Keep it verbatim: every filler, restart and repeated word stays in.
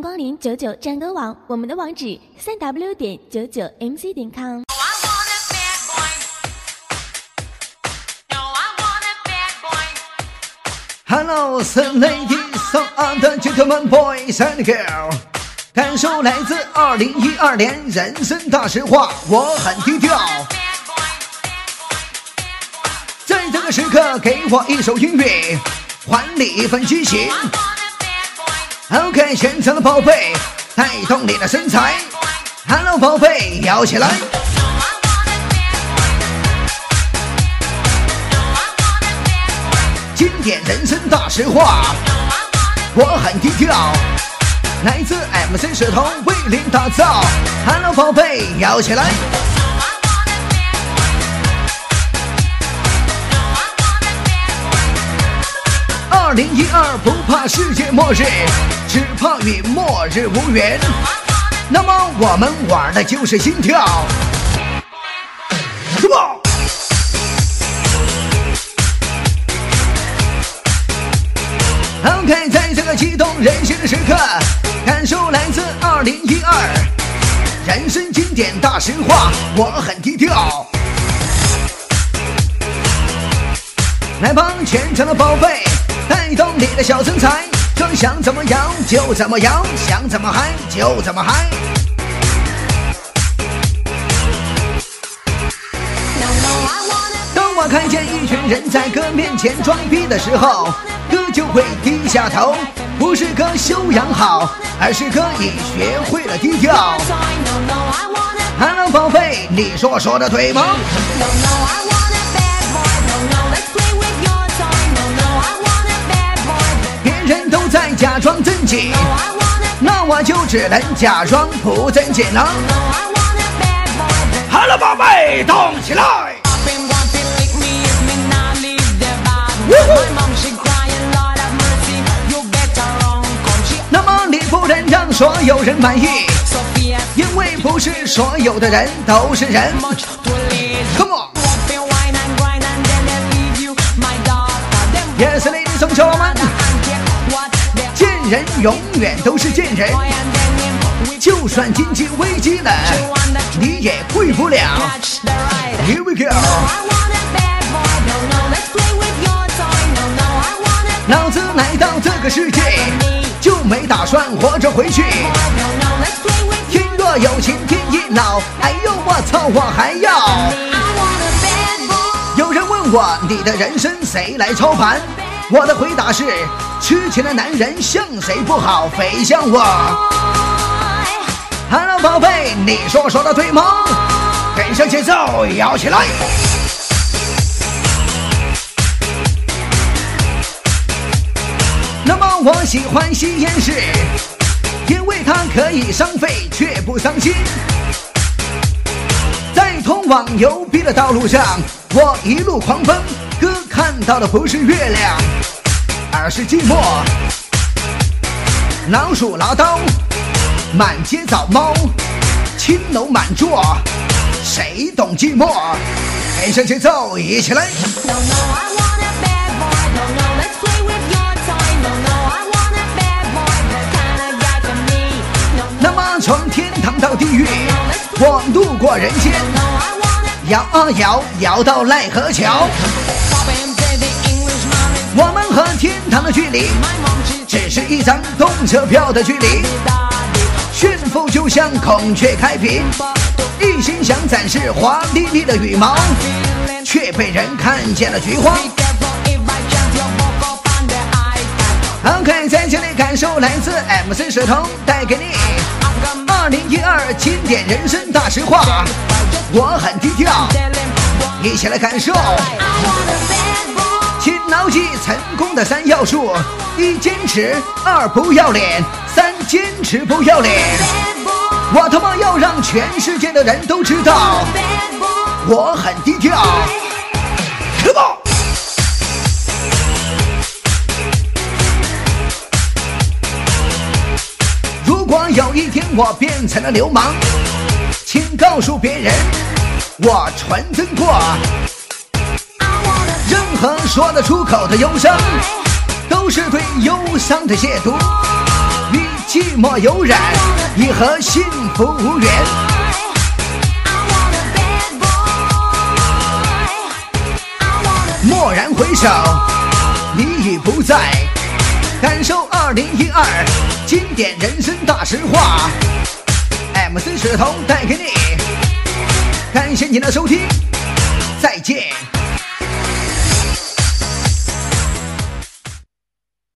光临九九战歌网，我们的网址三 w 点九九 m c 点 com。 Hello, some ladies, some other gentlemen, boys and girls， 感受来自二零一二年人生大实话，我很低调。在这个时刻，给我一首音乐，还你一份激情。OK， 现场的宝贝，带动你的身材。Hello， 宝贝，摇起来。经典人生大实话，我很低调。来自 M C 石头为您打造。Hello， 宝贝，摇起来。二零一二不怕世界末日，只怕与末日无缘。那么我们玩的就是心跳。Come on！OK， 在这个激动人心的时刻，感受来自二零一二人生经典大实话，我很低调。来帮全场的宝贝，带动你的小身材，说想怎么摇就怎么摇，想怎么嗨就怎么嗨。当我看见一群人在歌面前装逼的时候，哥就会低下头，不是哥修养好，而是哥已学会了低调。Hello， 宝贝，你说我说的对吗？别人都在假装正经，那我就只能假装不正经了。Hello， 宝贝，动起来！那么你不能让所有人满意，因为不是所有的人都是人。Come on！ Yes, ladies and gentlemen， 见人永远都是贱人，就算经济危机了，你也贵不了。Here we go！老子来到这个世界，就没打算活着回去。天若有情天亦老，哎呦我操，我还要。有人问我，你的人生谁来操盘？我的回答是，痴情的男人像谁不好，非像我。Hello， 宝贝，你说我说的对吗？跟上节奏，摇起来。那么我喜欢吸烟室，因为它可以伤肺却不伤心。在通往牛逼的道路上，我一路狂奔，哥看到的不是月亮，而是寂寞。老鼠拿刀，满街找猫，青楼满座，谁懂寂寞？跟上节奏，一起来。那么从天堂到地狱，我路过人间，摇啊摇，摇到奈何桥。我们和天堂的距离，只是一张动车票的距离。炫富就像孔雀开屏，一心想展示华丽丽的羽毛，却被人看见了菊花。OK， 在这里感受来自 M C 石头带给你二零一二经典人生大实话，我很低调，一起来感受。请牢记成功的三要素：一坚持，二不要脸，三坚持不要脸。我他妈要让全世界的人都知道，我很低调。Come on！如果有一天我变成了流氓，请告诉别人我纯真过。任何说得出口的忧伤，都是对忧伤的亵渎。与寂寞有染，亦和幸福无缘。蓦然回首，你已不在，感受二零一二经典人生大实话。M C 石头带给你，感谢你的收听，再见。